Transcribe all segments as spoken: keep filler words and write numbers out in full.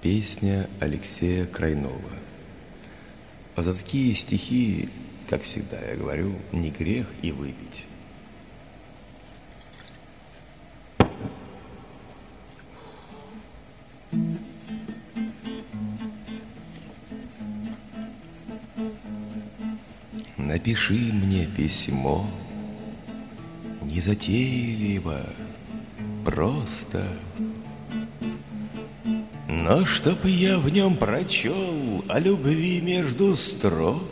Песня Алексея Крайнова. А за такие стихи, как всегда я говорю, не грех и выпить. Напиши мне письмо, незатейливо, просто, но чтоб я в нем прочел о любви между строк.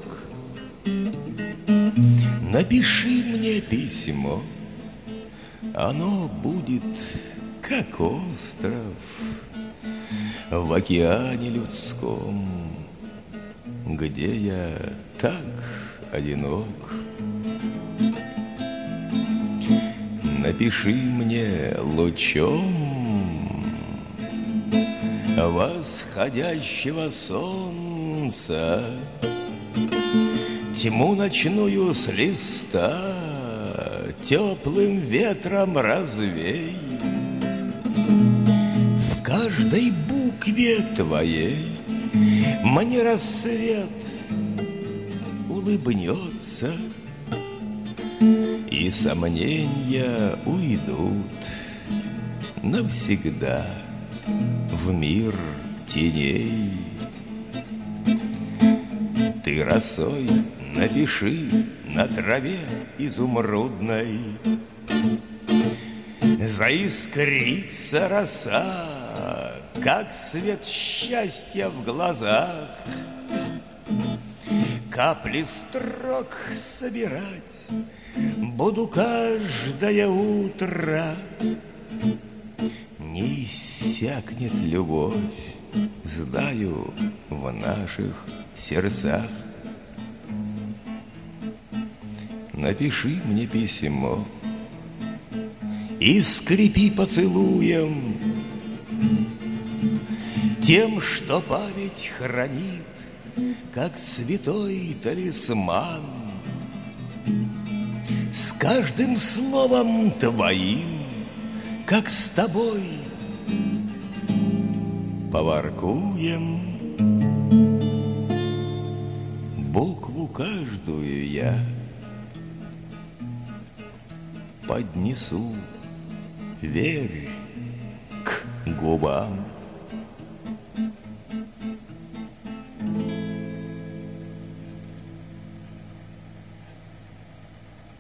Напиши мне письмо, оно будет как остров в океане людском, где я так одинок. Напиши мне лучом восходящего солнца тьму ночную с листа теплым ветром развей. В каждой букве твоей мне рассвет улыбнется, и сомнения уйдут навсегда в мир теней. Ты росой напиши на траве изумрудной, заискрится роса, как свет счастья в глазах. Капли строк собирать буду каждое утро. Не иссякнет любовь, знаю, в наших сердцах. Напиши мне письмо и скрепи поцелуем тем, что память хранит, как святой талисман. С каждым словом твоим, как с тобой, поворкуем. Букву каждую я поднесу, верь, к губам.